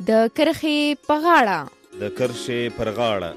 د کرښې په غاړه. د کرښې پر غاړه.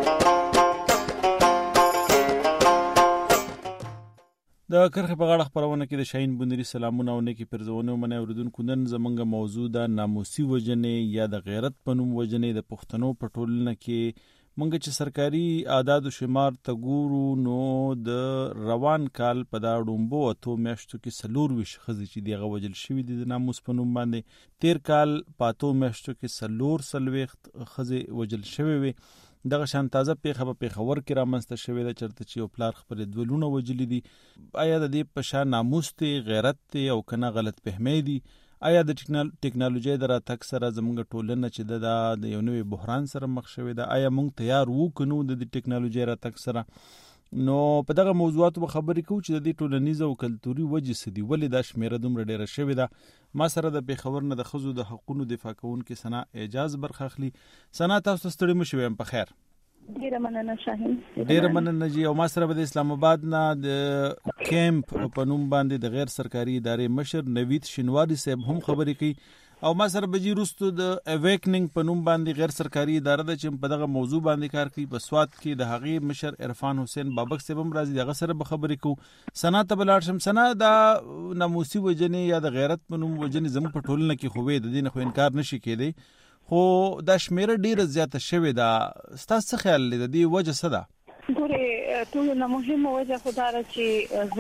د کرښې په غاړه خپرونه کې د شاهین بندري سلامونه او نیکی پرزونه منه اوریدونکو. نن زمونږ موضوع د ناموسي وجنې یا د غیرت په نوم وجنې د پښتنو په ټولنه کې مونږ چې سرکاري اعداد و شمار ته ګورو نو د روان کال په دا ډومبو اتو میاشتو کې 24 ښځې چې دغه وجل شوي دي د ناموس په نوم باندې. تیر کال په اتو میاشتو کې 44 ښځې وجل شوي وي. دغه شان تازه پیښه په پیښور کې رامنځته شوې ده چېرته چې یو پلار خپل دوه لونه وجلي دي. آیا د دې په شان ناموس دی، غیرت دی او کنه غلط فهمي دي؟ آیا د ټیکنالوژي د راتګ سره زموږ ټولنه چې د یو نوې بحران سره مخ شوې ده، آیا موږ تیار وو کنو د ټیکنالوژي راتګ سره؟ نو په دغه موضوعاتو به خبرې کوو چې د دې ټولنیزه او کلتوري وجې څه دي، ولې دا شمیره دومره ډیره شوې ده. ما سره د پیښور نه د ښځو د حقونو دفاع کوونکې ثنا اعجاز برخه اخلي. ثنا، تاسو ستړي مه شئ، په خیر. ډیره مننه شاهین. ډیره مننه جی. او ما سره به د اسلام آباد نه د کیمپ په نوم باندې د غیر سرکاري ادارې مشر نوید شینواری صاحب هم خبرې کوي. او ما سره به جی روستو د اویکننګ په نوم باندې غیر سرکاري اداره ده چې په دغه موضوع باندې کار کوي. په سوات کې د هغې مشر عرفان حسین بابک صاحب هم راځي، دغه سره به خبرې کوو. ثنا ته به لاړ شم. ثنا، دا ناموسي وجنې یا د غیرت په نوم وجنې زموږ په ټولنه کې خو د دې نه خو انکار نشي کېدی، خو دا شمیره ډیره زیاته شوې ده. ستاسو څه خیال دی د دې وجه څه ده؟ ګوره، ټولنه مهمه وجه خو دا ده چې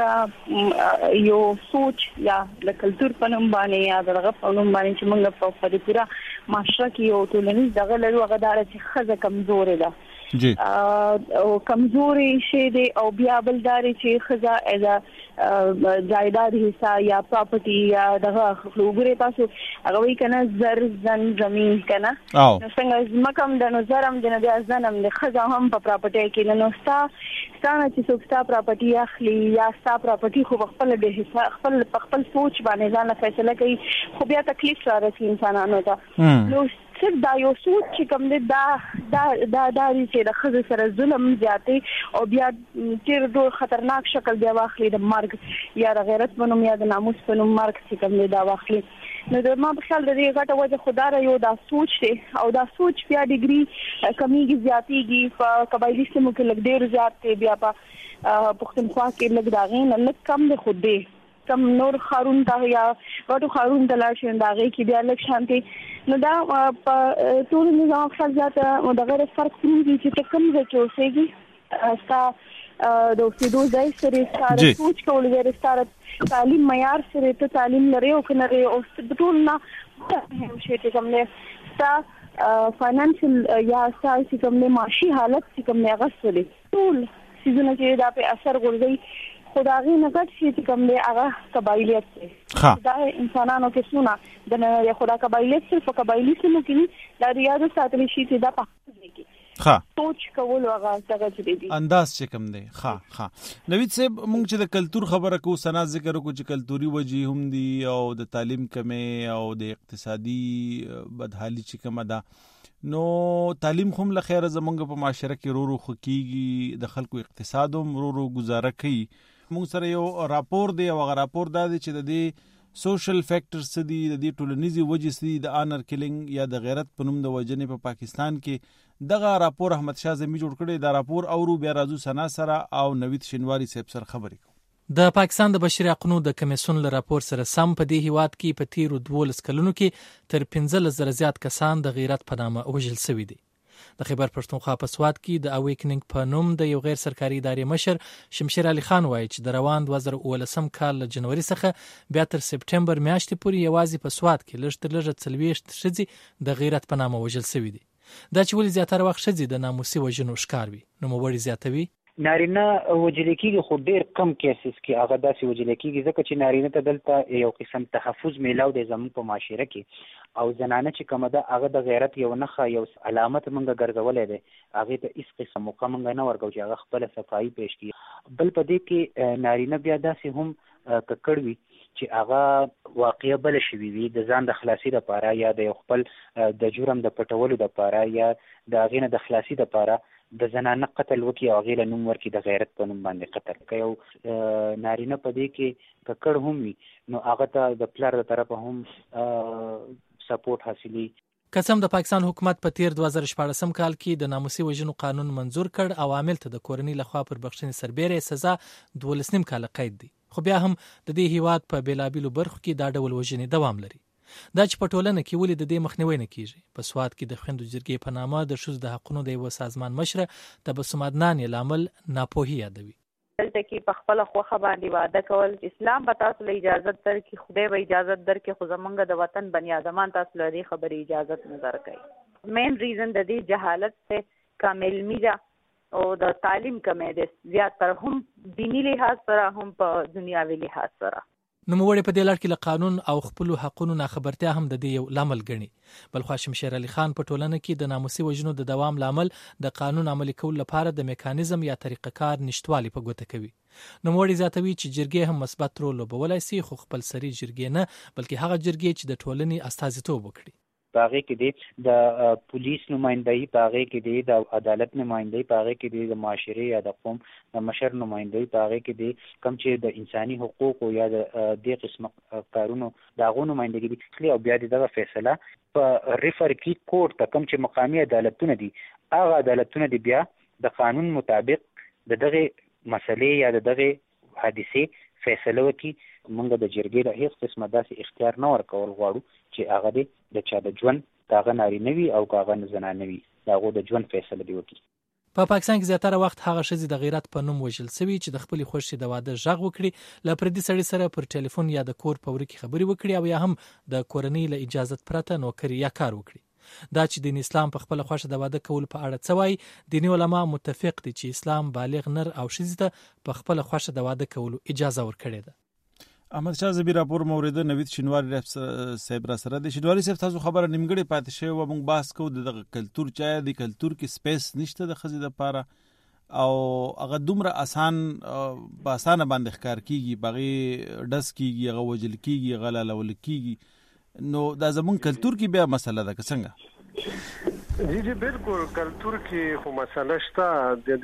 زمونږ یو سوچ یا د کلتور په نوم باندې یا دغه په نوم باندې چې موږ په پوره معاشره کې یو ټولنیز دغه لرو، هغه دا چې ښځه کمزورې ده جی او کمزورې شي دي. او بیا بل داري چې ښځه از جایداد حصہ یا پراپرټي یا دغه وګوري تاسو هغه وی کنه زر زن زمين کنه نو څنګه مکم د نظرم د بیا ځنم د ښځه هم په پراپرټي کې نو ستانه چې څوک ستا پراپرټي اخلي یا ستا پراپرټي خو خپل د حصہ خپل سوچ باندې ځان فیصله کوي، خو بیا تکلیف راځي انسانانو ته. نو دا یو سوچ چې کوم دی دا چې د ښځې سره ظلم زیاتې او بیا ډېر ډېر خطرناک شکل بیا واخلي د مرګ یا د غیرت په نوم یا د ناموس په نوم مرګ چې کوم دی دا واخلي. نو د ما په خیال د دې غټه وجه خو دا یو دا سوچ دی او دا سوچ بیا ډیګري کمیږي زیاتېږي. په قبایلي سیمو کې لږ ډېر زیات دی، بیا په پښتونخوا کې لږ د هغې نه لږ کم دی، خو دی کم نور خارون ته یا غټو خارون ته لاړ شي د هغې کې بیا لږ شانتي. نو دا په ټول نظام خاص ذاته د غیر فرق کوي چې ته کوم ځای کې اوسېږي، ستا د اوسېدو ځای سره ستا سوچ کول غیر ستا تعلیم معیار سره ته تعلیم لري او کنه لري او ټول نه شي چې کوم نه ستا فاینانشل یا ستا چې کوم نه معاشي حالت چې کوم نه غسري ټول سيزونه چې دا په اثر ورغی خدای نه کټ شي چې کوم دی هغه قبایلیت دی. دا انسانانو کې څونه د خدای قبایلیت صرف قبایلی سیمو کې دا ریاض ساتل شي چې دا په ها سوچ کول هغه څنګه چې دی انداز چې کوم دی. ها نوید صاحب، مونږ چې د کلتور خبره کوو، سنا ذکر وکړو چې کلتوري وجې هم دي او د تعلیم کمې او د اقتصادي بدحالي چې کومه ده. نو تعلیم هم له خیره زمونږ په معاشره کې رو خکېږي، د خلکو اقتصاد هم رو گزاره کوي. مونږ سره یو راپور دی او هغه راپور دا دی چې د دې سوشل فیکٹرز څه دي، د دې ټولنیزې وجې څه دي، د آنر کلینګ یا د غیرت په نوم د وجنې په پاکستان کې. دغه راپور احمد شاه زمي جوړ کړی. دا راپور اورو بیا راځو ثنا سره او نوید شینواری صاحب سره خبرې کوو. د پاکستان د بشري حقوقو د کمیسیون له راپور سره سم په دې هیواد کې په تیرو 12 کلونو کې تر 15,000 زیات کسان د غیرت په نامه وژل شوي دي. د خیبر پښتونخوا په سوات کې د اویکننګ په نوم د یو غیر سرکاري ادارې مشر شمشیر علي خان وایي چې د روان 2019 کال له جنوري څخه بیا تر سپټمبر میاشتې پورې یوازې په سوات کې لږ تر لږه 40 ښځې د غیرت په نامه وژل شوي دي. دا چې ولې زیاتره وخت ښځې د ناموسي وژنو ښکار وي، نوموړی زیاتوي نارینه وژل کېږي خو ډېر کم کیسز کې هغه داسې وژل کېږي ځکه چې نارینه ته دلته یو قسم تحفظ میلاو دی زموږ په معاشره کې، او زنانه چې کومه ده هغه د غیرت یو نښه یو علامت موږ ګرځولی دی، هغې ته هېڅ قسم موقع موږ نه ورکوو چې هغه خپله صفایي پیش کړي. بل په دې کې نارینه بیا داسې هم ککړ وي چې هغه واقعه بله شوي وي د ځان د خلاصي دپاره یا د یو خپل د جرم د پټولو دپاره یا د هغې نه د خلاصي دپاره د زنانه قتل وکړي او هغې له نوم ورکړي د غیرت په نوم باندې قتل. که یو نارینه په دې کې ککړ هم وي نو هغه ته د پلار د طرفه هم سپورټ حاصلي. قسم د پاکستان حکومت په تیر 2014 کال کې د ناموسي وژنو قانون منظور کړ او عامل ته د کورنۍ لخوا پر بخښنې سربېره سزا 12 کال قید دی، خو بیا هم د دې هیواد په بیلابیلو برخو کې دا ډول وژنې دوام لري. دا چې په ټولنه کې ولې د دې مخنیوي نه کیږي. په سواد کې د خویندو جرګې په نامه د ښځو د حقونو د یو سازمان مشره تبسم عدنان یې لامل ناپوهي یادوي. دلته کې په خپل خوخه باندې واده کول، اسلام به تاسو له اجازه درکړي، خدای به اجازه درکړي، خو زمونږ د وطن بنی آدمان تاسو له دې خبرې اجازه نه درکوي. مین ریزن د دې جهالت ته کامل میده او د تعلیم کمې ده، زیات تر هم دینی لحاظ سره هم په دنیاوي لحاظ سره. نوموړی په دې لړ کې له قانون او خپلو حقونو ناخبرتیا هم د دې یو لامل ګڼي. بلخوا شمشیر علي خان په ټولنه کې د ناموسي وژنو د دوام لامل د قانون عملي کولو لپاره د میکانیزم یا طریقه کار نشټوالي په ګوته کوي. نوموړی زیاتوي چې جرګې هم مثبت رول لوبولی سي، خو خپل سري جرګې نه، بلکې هغه جرګې چې د ټولنې استازیتوب وکړي. پاغه کې د پولیس نمائندګي، پاغه کې د عدالت نمائندګي، پاغه کې د معاشري یا د قوم د مشر نمائندګي، پاغه کې کم چې د انساني حقوقو یا د دې قسم کارونو دغه نمائندګي او بیا دغه فیصله په ریفر کې کورټ ته کم چې مقامی عدالتونه دي، هغه عدالتونه دي بیا د قانون مطابق دغه مسلې یا دغه حادثه فیصله وکړي. موږ د جرګې د هیڅ قسمه داسې اختیار نه ورکول غواړو چې هغه د چا د ژوند دغه نارینه وي او هغه زنانه وي، دغه د ژوند فیصله دی وکړي. په پاکستان کې زیاتره وخت هغه ښځې د غیرت په نوم وژل شوي چې د خپلې خوښې د واده غږ وکړي، له پردي سړي سره پر ټلیفون یا د کور په وره کې خبرې وکړي او یا هم د کورنۍ له اجازت پرته نوکري یا کار وکړي. دا چې دین اسلام په خپل خوښه د واده کول په اړه څه وایي، دیني علما متفق دي چې اسلام بالغ نر او ښځې ته په خپل خوښه د واده کولو اجازه ورکړې ده. احمد شاه زبیر راپور مورید نوید شینواری صاحب را سره د شینواری صاحب تاسو خبره نیمګړې پاتې شوی و. موږ بحث کوو د کلچر چا د کلچر کې سپیس نشته د ښځې لپاره او هغه دومره په اسانه باندې ښکار کیږي، باغې ډس کیږي، هغه وجل کیږي، هغه لالول کیږي. نو دا زمونږ کلچر کې بیا مسله ده که څنګه؟ جی بالکل کلچر کې خو مسله شته، د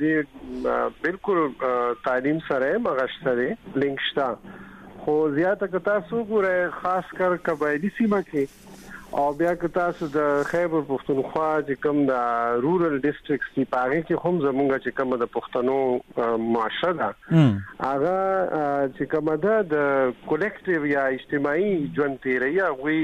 دې بالکل تعلیم سره مغشته دی لینک شته، خو زیاته که تاسو ګورئ خاص کر قبایلی سیمه کې او بیا که تاسو د خیبر پښتونخوا چې کوم د رورل ډیسټریکټس دی پاره کې هم زمونږ چې کوم د پښتنو معاشره ده هغه چې کوم د کولیکټیو یا اجتماعي ژوند تیری وي،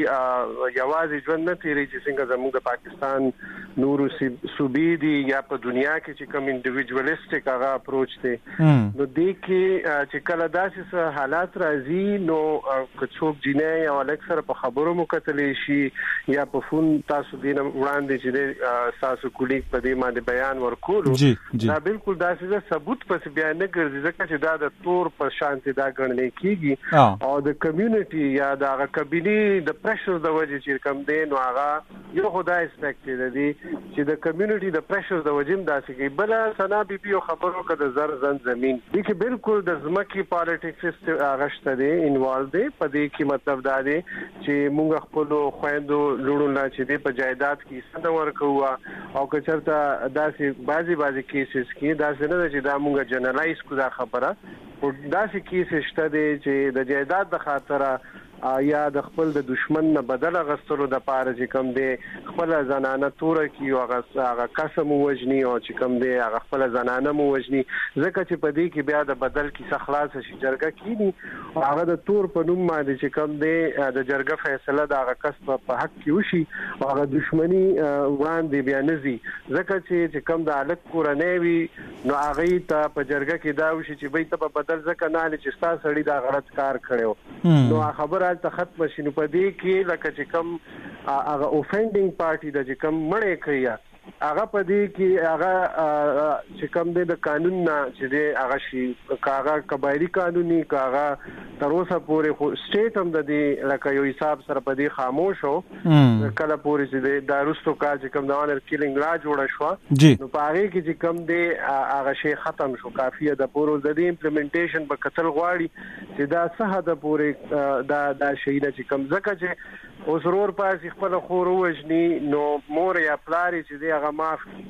یوازې ژوند نه تیری چې څنګه زمونږ د پاکستان نورو صوبې دي یا په دنیا کې چې کوم انډیویډوالستیک هغه اپروچ دی. نو دې کې چې کله داسې حالات راځي نو که څوک جنۍ او اکثر په خبرو مکتلې شي یا په فون تاسو دین وړاندې چې تاسو کولیک په دې باندې بیان ورکولو، دا بالکل داسې ثبوت پس بیان نه ګرځي ځکه چې دا د تور په شانتي دا ګڼل کیږي او د کمیونټي یا د قبيلي د پريشر د وجې چې کم دی نو هغه یو خدای ایکسپیکټ دی چې د کمیونټي د پريشر د وجې داسې کې بل سنا بي بي خبرو کده زر زن زمين دي کې بالکل د زمکي پالیټکس غشته دی انوالو دی په دې کې مطلب دا دی چې موږ خپل دو لړونه چې د په جایداد کې څنګه ورکوه او که چرته داسې بعضي کیسز کې داسې نه چې دا موږ جنرالایز کو دا خبره او داسې کیسز شته چې د جایداد د خاطر یا د خپل د دشمن نه بدل غستلو د پاره چې کوم دی خپل زنانه توره کی او هغه قسم وجنی او چې کوم دی هغه خپل زنانه مو وجنی ځکه چې په دې کې بیا د بدل کی خلاص شي جرګه کینی او هغه د تور په نوم باندې چې کوم دی د جرګه فیصله د هغه کس په حق کې وشي او هغه دشمنی وړاندې بیا نزي ځکه چې کوم د الک کورنۍ وي نو هغه ته په جرګه کې دا وشي چې به ته په بدل ځکه نه چې ستا سړی دا غلط کار کړو نو خبره ته ختم شي. نو په دې کې لکه چې کوم هغه اوفندینګ پارټي د چې کوم مړې کوي هغه په دې کې هغه چې کوم د قانون نه چې د هغه شي کاغه قبایلی قانوني کاغه تر اوسه پورې خو سټیټ هم د دې لکه یو حساب سره په دې خاموش هو کله پورې چې د روستو کال چې کوم د اونر کیلینګ لا جوړ شو نو په هغه کې چې کوم د هغه شی ختم شو کافیه د پورو د دې امپلیمنټیشن په کتل غواړي چې دا صحه د پورې دا شی چې کوم ځکه چې اوس ورور پاس خپل خور وژني نو مور یا پلاری چې هغه معاف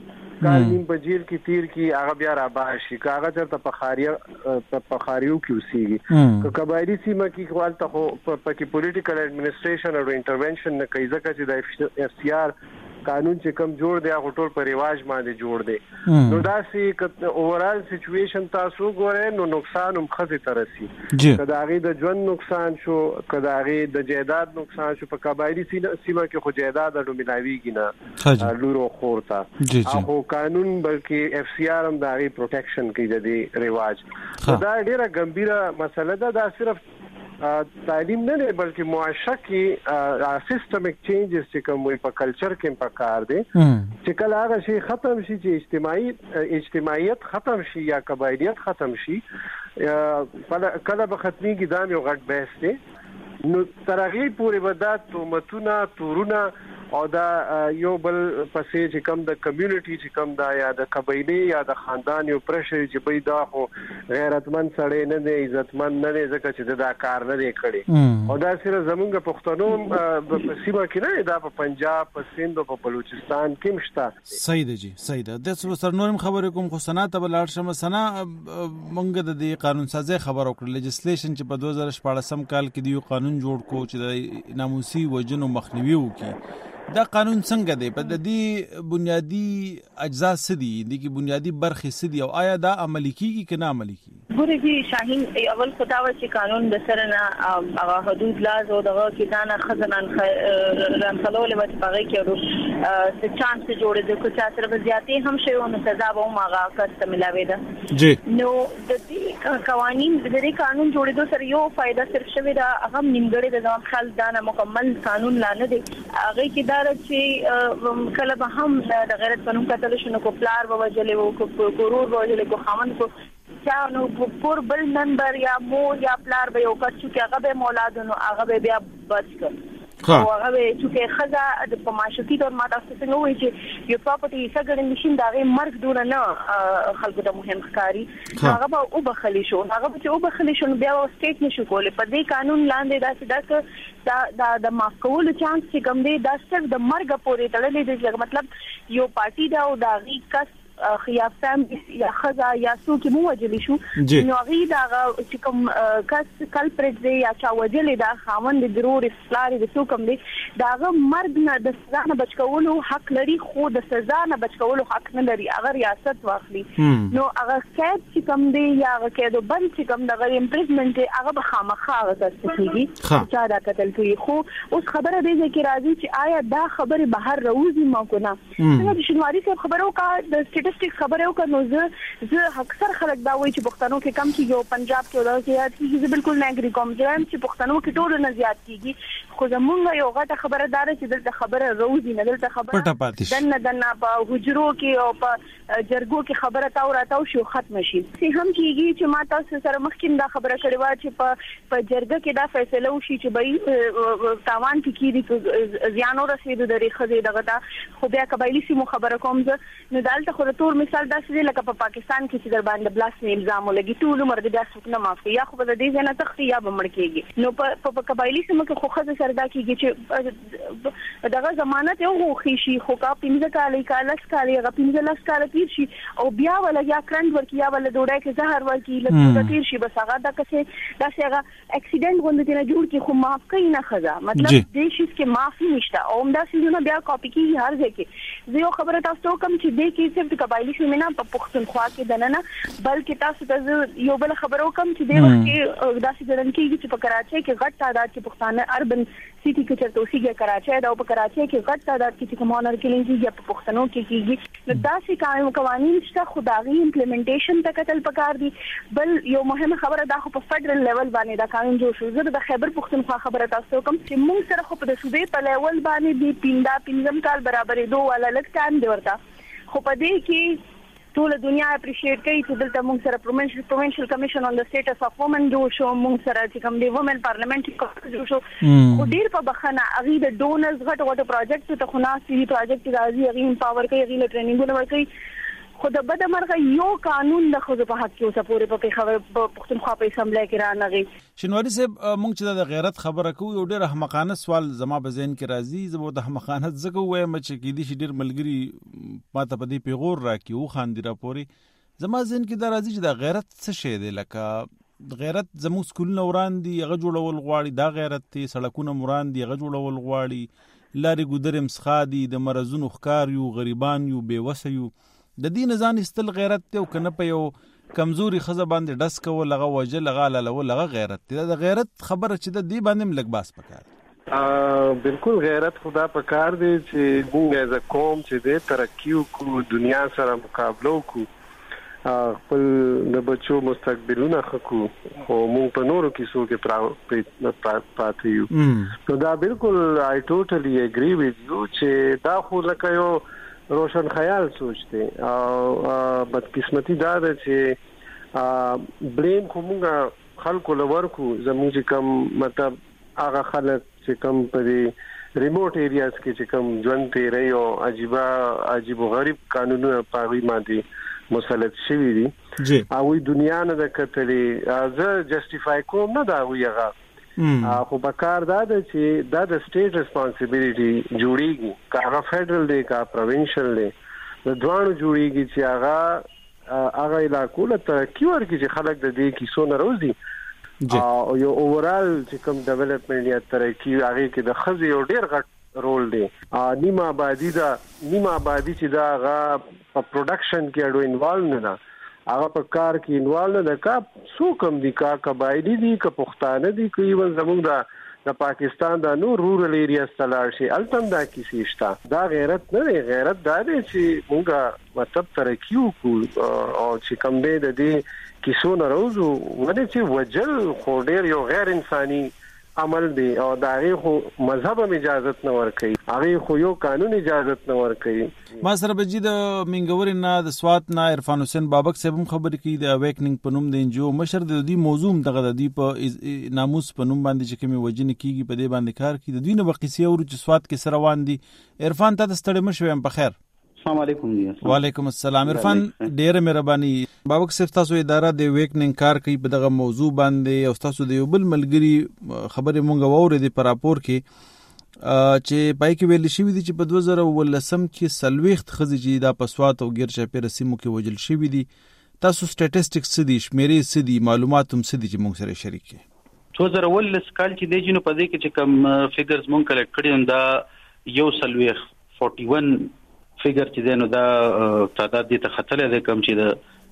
کال نیم په جیل کې تیر کی هغه بیا را باشي کاغه چرته په خاریو کې اوسېږي که قبایلی سیمه کې خپل ته په کې پولیټیکل اډمنسټریشن او انټرونشن نه کوي ځکه چې د اف سی آر قانون چې کم جوړ دی هغه ټول پر رواج باندې جوړ دی نو دا سي اوورال سچويشن تاسو ګورئ نو نقصان هم خزه ترسي کداغي د ژوند نقصان شو کداغي د جیداد نقصان شو په قبایلی سیمه کې خو جیداد د ملاویږي نه لورو خورتا هغه قانون بلکې اف سی آر هم داغي پروټیکشن کوي د رواج دا ډیره ګمبیره مسله ده دا صرف تعلیم نه دی بلکې معاشره کې سیستمک چینجز چې کوم وي په کلچر کې په کار دي چې کله هغه شی ختم شي چې اجتماعیت ختم شي یا قبایلیت ختم شي کله به ختمي کې دا یو غټ بحث دی نو ترغی پورې بدات تومتونه تورونه او دا یو بل پسې چې کم د کمیونټي چې کم دا یا د قبایلی یا د خاندان یو پرشر چې پیدا خو غیرتمن سړی نه دی عزتمن نه دی ځکه چې دا کار نه دی کړی او دا صرف زمونږ پښتنو په سیمه کې نه دا په پنجاب په سند او په بلوچستان کې مشته صحیح دی جی صحیح ده د سر نورم خبرې کوم خو سنا ته بلار شمه سنا مونږ د دې قانون سازي خبر او کړل لیجسلیشن چې په 2014 کال کې دی قانون جوړ کو چې د ناموسي وجنو مخنیوي وکړي دا قانون څنګه دی په دې بنیادی اجزا سدي دي بنیادی برخې سدي او آیا دا عملي کیږي که نه عملي کیږي ګورې جی شاهین اول خداوه چې قانون د سره نه هغه حدود لاز او دغه کې دانه خزنان رانخلول و چې هغه کې څه چانس جوړې د کو چا سره زیاتې هم شي او سزا به هغه کست ملاوي ده جی نو د دې قوانين د دې قانون جوړېدو سره یو فائدہ صرف شوی دا هغه نیمګړی د ځان خل دانه مکمل قانون لانه دی هغه کې چې کله به هم د غیرت قانون کتل شنو کو پلار ووجلې وو کو ګورور ووجلې کو خامن کو چا نو پور بل نمبر یا مور یا پلار به یو کچ چې هغه به مولادونو هغه به بیا بچ کړ او هغه چې خزا د پماشتي تور ماته څنګه وایي چې یو پراپرټي څنګه نشین داغه مرګ دون نه خلکو ته مهم ښکاری هغه به او بخلی شو هغه چې او بخلی شو بیا سټیټ نشو کولای په دې قانون لاندې دا د معاف کولو چانس چې کوم دی دا صرف د مرګ پورې تړلې دی مطلب یو پارټي دا او داغي کس یا فیملی یا خزا یا څوک مو وجلی شو نو غي دا چې کوم کس کلپریټ دی یا چا وجلی دا خاوند ضرور اسلاري د څوک هم دی داغه مرګ نه د سزا نه بچ کولو حق لري خو د سزا نه بچ کولو حق نه لري اگر ریاست واخلي نو اگر قید چې کوم دی یا قید بند چې کوم دغه امپریزمنت هغه به خامخا غوښتي چې دا قتل کوي خو اوس خبره دی چې راځي چې آیا دا خبره بهر راوځي ما کو نه څنګه د شنواري صاحب خبرو کا د سټیټسټیک خبره وکړو زه اکثر خلک دا وایي چې پښتنو کې کم کیږي پنجاب کې ولا زیات کیږي زه بالکل نه اګری کوم چې پښتنو کې ټول نه زیات کیږي خو زمونږ یو غټه خبره دار چې دلته خبره روزي نه دلته خبره دنه په حجرو کې او په جرګو کې خبره تاو راتاو شو ختم شي سي هم کیږي چې ما تاسو سره مخکې دا خبره کړې و چې په جرګه کې دا فیصله وشي چې به تاوان کې کیږي زیان ورسېد د ریخه دغه دا خو بیا قبایلی سیمو خبره کوم زه نو دالته خو تور مثال دا چې لکه په پاکستان کې چې در باندې بلاس نه الزام ولګي ټول عمر د بیا څوک نه معافي یا خو د دې نه تختی یا بمړ کېږي نو په قبایلی سیمو کې خو خزه سردا کېږي چې دغه ضمانت یو غوښي شي خو کا پینځه کالي کالس کالي غ پینځه لاس کال تیر شي او بیا ولا یا کرنټ ورکی یا ولا ډوډۍ کې زهر ورکی لکه تیر شي بس هغه دا څه دا څنګه اکسیډنټ غوندې نه جوړ کی خو معاف کوي نه خزه مطلب دې شي کې معافي نشته او دا څه بیا کاپی کیږي هر ځای کې زه یو خبره تاسو کوم چې دې کې صرف قبایلی شو نه په پښتونخوا کې دنه بلکې تاسو ته یو بل خبرو کوم چې د وخت کې داسې ځلن کېږي چې په کراچۍ کې غټ تعداد کې پښتانه اربن سيټي کې چرته اوسېږي کراچۍ دا په کراچۍ کې غټ تعداد کې کوم اونر کې لږه په پښتنو کې کېږي نو داسې قوانين شته خدایي امپلیمنټیشن ته کتل پکار دي بل یو مهمه خبره دا خو په فدرل لیول باندې دا قانون جوړ شو زه د خیبر پښتونخوا خبره تاسو کوم چې موږ سره خو په صوبې په لیول باندې دی پینځم کال برابرې دوه ولا لک ټایم دی ورته خو په دې کې ټول دنیا اپریشیټ کوي چې دلته موږ سره پروینشل کمیشن اون د سټیټس اف وومن جوړ شو موږ سره چې کوم دی وومن پارلیمنټري کمیټه جوړ شو خو ډیر په بخنه اغي د ډونرز غټ پروجیکټ ته خو ناسي پروجیکټ راځي اغي امپاور کوي اغي ټریننګونه ورکوي خو د بده مرغه یو قانون د خو په حق کې اوسه پورې په خبر پښتونخوا په اسمبلی کې رانغی. شینواری صاحب مونږ چې د غیرت خبره کوو یو ډېر احمقانه سوال زما په ذهن کې راځي. زه به د احمقانه ځکه وایم چې کېدای شي ډېر ملګري ماته په دې پیغور راکړي وخاندي راپورې. زما ذهن کې دا راځي چې د غیرت څه شی دی. لکه غیرت زموږ سکولونه وران دي هغه جوړول غواړي، دا غیرت دی. سړکونه وران دي هغه جوړول غواړي. لارې ګودر مسخا دي، د مرزونو ښکار یو، غریبان یو، بیوسه یو. د دې نه ځان ایستل غیرت دی او کنه په یو کمزوري ښځه باندې ډس کول هغه وجل هغه حلالول هغه غیرت دی. د غیرت خبره چې د دې باندې لږ باس پکار. بالکل غیرت خدا پکار دی چې موږ از قوم چې د ترقی کو دنیا سره مقابله کو خپل د بچو مستقبلونه خکو خو موږ په نورو کیسو کې پاتې یو. نو دا بالکل I totally agree with you چې دا خو لکه یو روشن خیال سوچ دی او بدقسمتي دا ده چې بلیم خو موږ خلکو لورکو زموږ چې کم مطلب هغه خلک چې کم په دې ریموټ ایریاز کې چې کم ژوند تیری او عجیب و غریب قانونونه پاغي باندې مسلط شوی دي او دنیا نه د کتلې زه جسټیفای کوم نه دا ویغه خو بکار دا چې دا د سټیټ ریسپانسیبিলিټي جوړیږي کاغه فدرل دی کا پروینشل دی د دوانو جوړیږي چې هغه علاقو له ترقی ورکړي چې خلک د دې کیسو نه روزي او یو اوورال چې کوم ډیولپمنٹ یا ترقی هغه کې د خزي یو ډیر غټ رول دی. نیمه آبادی چې دا هغه په پروډکشن کې اډو انوالو نه ده، هغه په کار کې انوالو نه ده. کا څو کم دي، کا قبایلی دي، کا پښتانه دي، کوي ول زموږ د پاکستان د نور رورل ایریاز تلار شي التم دا کیسې شته. دا غیرت نه دی. غیرت دا دی چې موږ مطلب ترقی وکړو او چې کم دی د دې کیسو نه روزو ونه چې وجل خو ډیر یو غیر انساني عمل دی او دا هغه خو مذهب هم اجازه نه ورکوي، هغه خو یو قانون اجازه نه ورکوي. ما سره بجی د منګوري نه د سوات نه عرفان حسین بابک صاحب هم خبرې کوي د اویکنینګ په نوم د انجو مشر د دې موضوع دغه د دې په ناموس په نوم باندې چې کومي وجنه کیږي په دې باندې کار کوي. د دوی نه وقېسي او چې سوات کې سره روان دي. عرفان ته ستړي مشوي هم په خیر. السلام علیکم. وعلیکم السلام. عرفان ډیره مهرباني. بابک صاحب تاسو اداره د ویکنینګ کار کوي په دغه موضوع باندې او تاسو د یو بل ملګری خبره مونږ واورې د پراپور کې چې پای کې ویل شوی دي چې په 2013 کې سلويخت خزي چې دا پسوات او غیر شپه رسمو کې وجل شوی دي. تاسو سټیټسټکس سدي شمیرې سدي معلومات هم سدي چې مونږ سره شریک کړئ. 2013 کال چې د جنو په دې کې چې کم فیګرز مونږ کلیکټ کړی دا یو سلويخ 41 فیګر چې دینو دا تعداد دي ته خطلې ده کم چې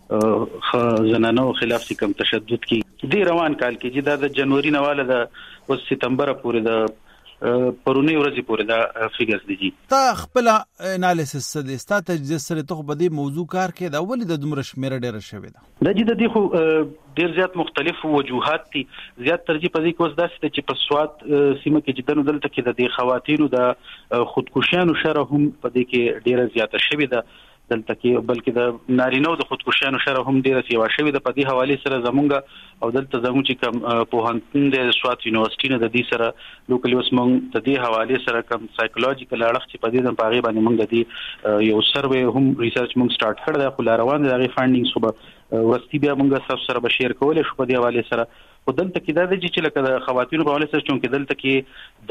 د زنانو خلاف سي کم تشدد کی دی روان کال کې چې دا د جنوري نواله د سپتمبر پورې د پرونی ورځې پورې دا فیګرز دي. تا خپل انالیسس سره ستاسو تجزیه سره ته په دې موضوع کار کې دا ولې د دومره شمیره ډیره شوې ده؟ د دې د دې خو ډیر زیات مختلف وجوهات دي. زیات ترجیح په دې کې اوس داسې چې په سوات سیمه کې چې دلته کې د خواتینو د خودکشیانو شره هم په دې کې ډیره زیاته شوې ده دلته کې، بلکې د نارینو د خودکشیانو شره هم ډیره سیوا شوې ده. په دې حواله سره زمونږ او دلته زموږ چې کوم پوهنتون د سوات یونیورسيټي نه د دې سره لوکل اوس مونږ د دې حواله سره کوم سایکولوژیکل اړخ چې په دې د پاغي باندې مونږ د دې یو سروې هم ریسرچ مونږ سٹارټ کړل. دا خو روان دي د فاینډینګز خو ورستي بیا مونږ تاسو سره به شیر کولای شو په دې حواله سره. خو دلته کې دا چې لکه د خواتینو په حواله سره چې دلته کې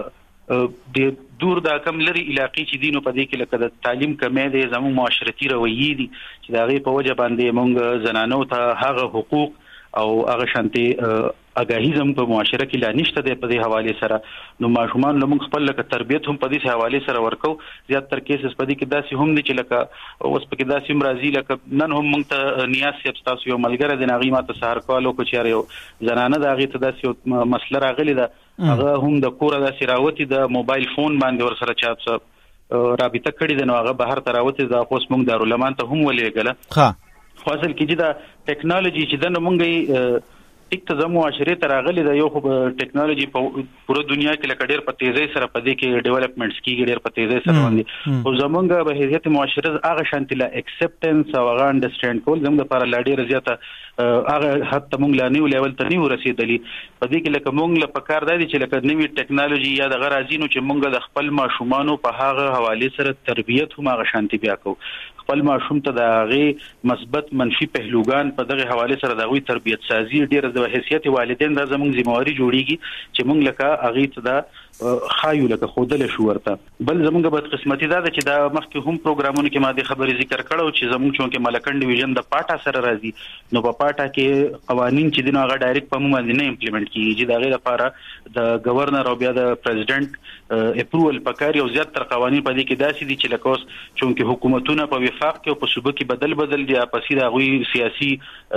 د دور د کم لري علاقې چې دینو په دې کې لکه د تعلیم کمې دي، زموږ معاشرتي رویې دي چې دا غي په وجه باندې مونږ زنانو ته هغه حقوق او هغه شانتي اګاهیزم په معاشره کې لا نشته د په دې حواله سره. نو ماشومان له مونږ خپل لکه تربيت هم په دې حواله سره ورکو. زیات تر کیسز په دې کې داسې هم دي چې لکه اوس په کې داسې هم راځي لکه نن هم مونږ ته نیاز سي تاسو یو ملګری د ناغي ماته سهار کولو کو چاره یو زنانه د هغه ته داسې مسله راغلی ده، هغه هم د کور داسې راوتی د موبایل فون باندې ور سره چاپ رابطه کړی د نو هغه بهر تراوتی د اوس مونږ دارالمان ته هم ولېګله. خاصل کې چې دا ټیکنالوژي چې د مونږه ټیک ته زمو معاشره ته راغلي د یو ټیکنالوژي په پوره دنیا کې لکه ډېر په تیزی سره په دې کې ډیولپمنټس کیږي ډېر په تیزی سره باندې او زمونږ به هیئت معاشره هغه شانتله اکسپټنس او هغه انډرستانډ کول زموږ لپاره لا ډېر زیاته هغه حتی مونږ لا نیو لیول ته نیو رسیدلی په دې کې لکه مونږ له پکار دی چې لکه نوې ټیکنالوژي یا د غرازینو چې مونږ د خپل ماشومانو په هغه حواله سره تربیت هم هغه شانتي بیا کو خپل ماشوم ته د هغه مثبت منفي پهلوګان په دغه حواله سره د غوي تربیت سازي ډیر د حیثیت والدین د زموږ ذمہواری جوړیږي چې مونږ لکه هغه ته د خایو لکه خودل شو ورته بل زموږ بد قسمتي ده چې دا مخکې هم پروګرامونو کې ما د خبرې ذکر کړو چې زموږ چونکه ملکن ډیویژن د پاټا سره راځي نو په پاټا کې قوانين چې دغه هغه ډایرکټ په موږ باندې نه امپلیمنٹ کیږي چې دا غیر لپاره د گورنر او بیا د پریزیدنت اپروول پکاري او زیات تر قوانين په دې کې داسې دي چې لکه اوس چونکه حکومتونه په وفاق کې او په صوبه کې بدل دي پسې دا غوي سیاسي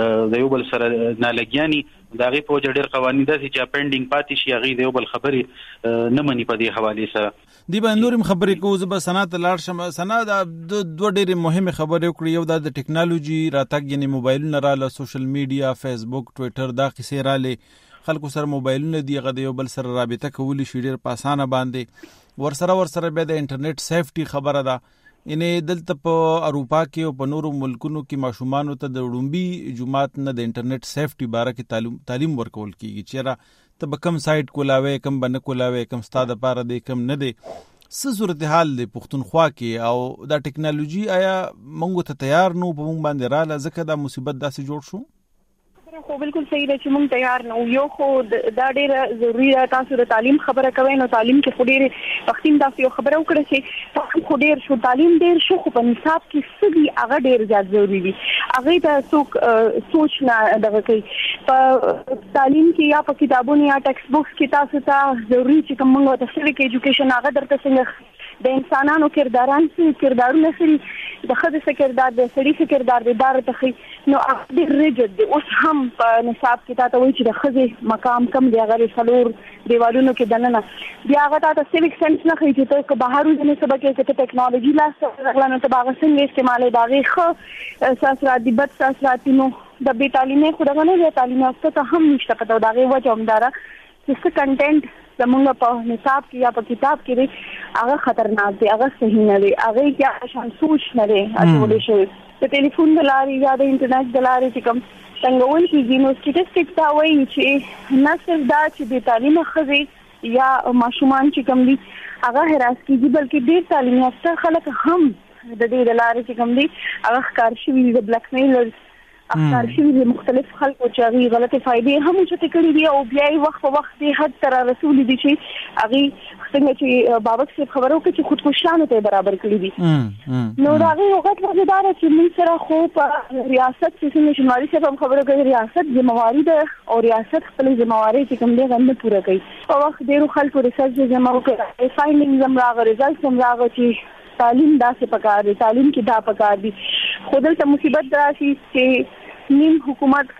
د یو بل سره نالګیاني دا غي په وجه ډېر قوانين داسې چې اپندینګ پاتې شي هغه د یو بل خبرې نه مني په دې حواله سره دی باندې نورم خبرې کوو زب صنعت لاړ شم صنعت د دوه ډېرې مهمه خبرې وکړي یو د ټیکنالوژي راتګ یعنی موبایلونه رااله سوشل میډیا فیسبوک ټوئیټر دا قصې رااله خلکو سره موبایلونه دی غو یو بل سره رابطه کولی شي ډېر په اسانه باندې ورسره بیا د انټرنیټ سیفټي خبره ده انې دلته په اروپا کې او په نورو ملکونو کې ماشومان ته د وډمبي جماعت نه د انټرنیټ سیفټي باره کې تعلیم ورکول کیږي چې ته به کم سایت کولاوي کم بنه کولاوي کم ستاده لپاره دی کم نه دی څه صورتحال دی پښتونخوا کې او دا ټیکنالوژي آیا موږ ته تیار نو په موږ باندې رااله ځکه دا مصیبت داسې جوړ شو خو بالکل صحیح ده چې موږ تیار نه یو خو دا ډېر ضروری ده تاسو د تعلیم خبره کوئ نو تعلیم کې خو ډېر وختیم تاسو یو خبره وکړه چې خو ډېر شو تعلیم ډېر شو خو په نصاب کې څه دي هغه ډېر زیات ضروری دي هغه ته څوک سوچ نه دغه کوي په تعلیم کې یا په کتابونو یا ټیکسټ بوکس کې تاسو ته ضروری چې کوم ته سیویک ایجوکیشن هغه درته څنګه د انسانانو کردارونه سری د خدای سکردار د سړي سکردار د دار ته نو ډېر ریجډ دی اوس هم په نصاب کې تاسو وایي چې د خدای مقام کم دی هغه سلور دیوالونو کې دننه بیا هغه تاسو سیویک سنس نه کوي چې ته بهارو ځنه سبا کې چې ټیکنالوژي لاس غلانه ته باغ څنګه استعمالي باغ خو اساسات دی بد اساسات نو د بي تعلیمي خو دغه نه تعلیمي اساسات هم نشته په دغه وجه همدارا چې څه کنټینټ زمونږ په نصاب کې یا په کتاب کې دی هغه خطرناک دی هغه صحیح نه دی هغه کې شان سوچ نه دی اټولې شوی د ټلیفون د لارې یا د انټرنیټ د لارې چې کوم څنګه ول کېږي نو سټیټسټیک دا وایي چې نه صرف دا چې د تعلیم خزي یا ماشومان چې کوم دي هغه هراس کېږي بلکې ډېر تعلیم یافته خلک هم د دې د لارې چې کوم دي هغه ښکار شوي د بلیک میلرز افکار شوی مختلف خلکو چې هغه غلطه فائدې هم چته کړې دي او بیا یې وخت په وخت دې حد تر رسول دي چې هغه څنګه چې بابک صاحب خبرو کې چې خودکشانو ته برابر کړی دي نو دا یو غټ وجدار چې موږ سره خو په ریاست کې څنګه شمالي صاحب خبرو کوي ریاست ذمہواری ده او ریاست خپل ذمہواری چې کوم دی غنه پوره کوي په وخت ډیرو خلکو ریسرچ جمع کوي فایندینګ زم راغ ریزلټ زم راغ چې تعلیم داسې پکار دی تعلیم کې دا پکار دي خودل ته مصیبت راشي چې نیم حکومت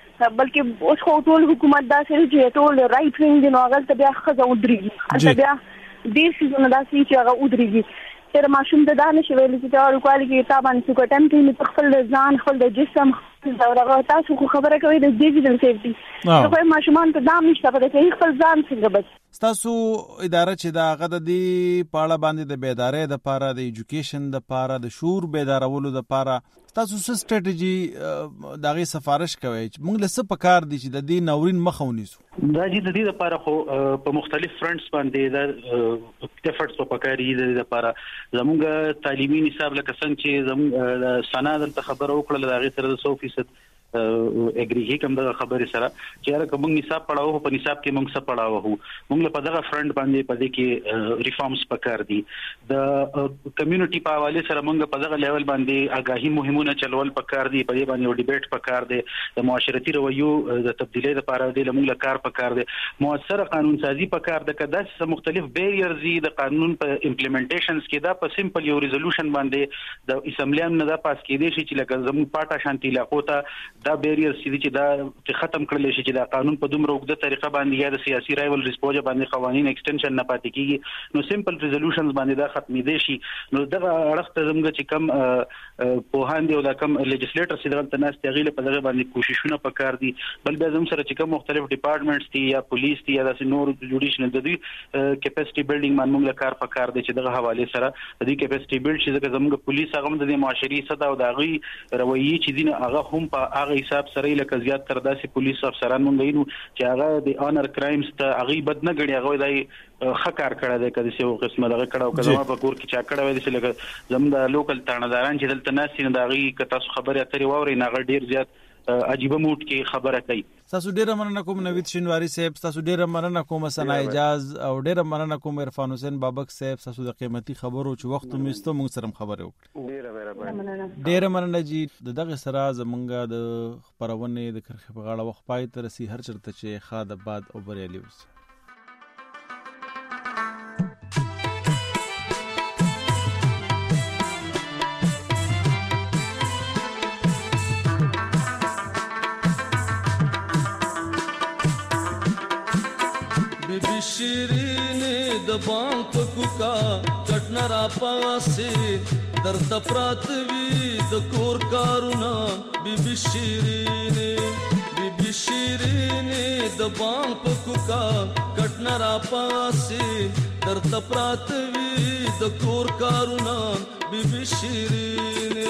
بلکې اوس خو ټول حکومت دا سره چې ټول رائټ وینګ دی نو هغه ته بیا خزه ودرېږي بیا ډېر څه نه داسې چې هغه ودرېږي تر ماشوم د دانه شویل چې دا ورکوالي کې تابان څه کوټم کې خپل ځان خپل د جسم دا تاسو خو خبره کوي د ډیجیټل سیفټي نو ماشومان ته دا نشته په دې خپل ځان څنګه بچ تاسو اداره چې دا غد دی پاړه باندې د بیدارۍ د پاره د ایجوکیشن د پاره د شعور بیدارولو د پاره تاسو څه سټریټجی دغه سفارش کوي موږ له څه پکار دي چې د دې نورین مخاونیسو دا چې د دې لپاره خو په مختلف فرنټس باندې د افورټس په پکاري د دې لپاره زموږ تعلیمي نصاب لکه څنګه چې زموږ سند د خبرو وکړل دا غي سره 100% اګریګي کوم د خبرې سره چې هر کوم نصاب پڑھاو په نصاب کې موږ څه پڑھاو هو موږ په دغه فرنٹ باندې په دې کې ریفارمز پکار دي د کمیونټي په حواله سره موږ په دغه لیول باندې آگاهی مهمونه چلول پکار دي په دې باندې یو ډیبیټ پکار دي د معاشرتي رویو د تبدیلۍ لپاره د موږ کار پکار دي موثر قانون سازي پکار ده کدا چې مختلف بیریرز د قانون په امپلیمنټیشنز کې دا په سمپل یو ریزولوشن باندې د اسمبلی نه دا پاس کېدې شي چې لکه زموږ پاټا شانتي علاقو ته دا بیریرز چې دا ختم کړل شي چې دا قانون په دومره اوږده طریقه باندې یا د سیاسي رایول ریسپوجه باندې قوانين ایکسټنشن نه پاتې کیږي نو سیمپل ریزولوشنز باندې دا ختمېدي شي نو دغه اړخ ته زموږ چې کم په هاند او دا کم لیجسلیټر چې دغه تناس تغییر په دغه باندې کوششونه وکړ دي بل به زموږ سره چې کوم مختلف ډپارټمنټس دي یا پولیس دي یا د نور جوډیشنل د دې کیپاسټي بیلډینګ باندې کار پکار دي چې دغه حواله سره د دې کیپاسټي بیلډ چې زموږ پولیس هغه د معاشري سطح او د غي رویي چې دین هغه هم په هغه حساب سره لکه زیات تر داسې پولیس افسران مونږ وینو چې هغه د اونر کرایمز ته هغه بد نه غړي هغه دای خکار کړه د کدي څو قسمه دغه کړه او کله په کور کې چا کړه وای چې لکه زموږ د لوکل تانه چې دلته ناس نه دغه کته خبره اترې ووري نه ډیر زیات عجیب موټ کې خبره کوي. تاسو ډیره مننه کوم نوید شینواری صاحب، تاسو ډیره مننه کوم سنا اجاز او ډیره مننه کوم عرفان حسین بابک صاحب، تاسو د قیمتي خبرو چې وخت میستو موږ سره خبرې وکړه. ډیره مننه جی. دغه سره زمونږه د خبرونه د کرخه په غاړه وخت پای تر سي هر چرته چې خاد آباد او بریالي وس. شیرینه د بام په کوکا کټنا را پاسه درته پراتوي د کور کارونه بیبي شیرینه د بام په کوکا کټنا را پاسه درته پراتوي د کور کارونه بیبي شیرینه.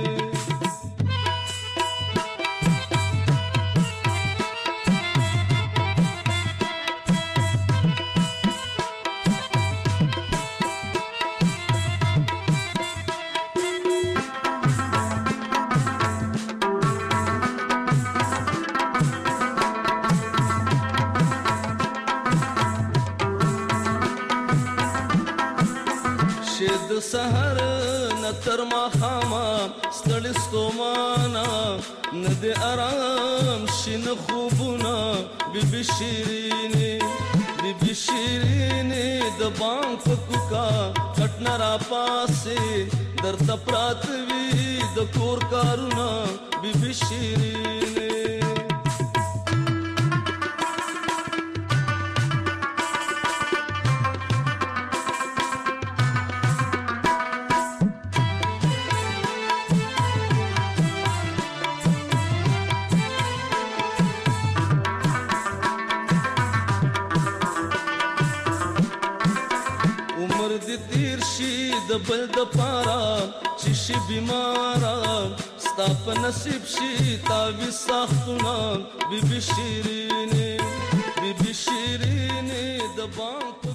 سحر نتر ما خاما ستړي ستومانا ند آرام شین خوبنا بیبي شیرینه د بام فکوکا کټنا را پاسه درته پراتوي د کور کارونه بیبي شیرینه. د بل د پارا چې شي بیمارا ستا په نصیب شي تاوي ساختونه بیبي شیرینه د بام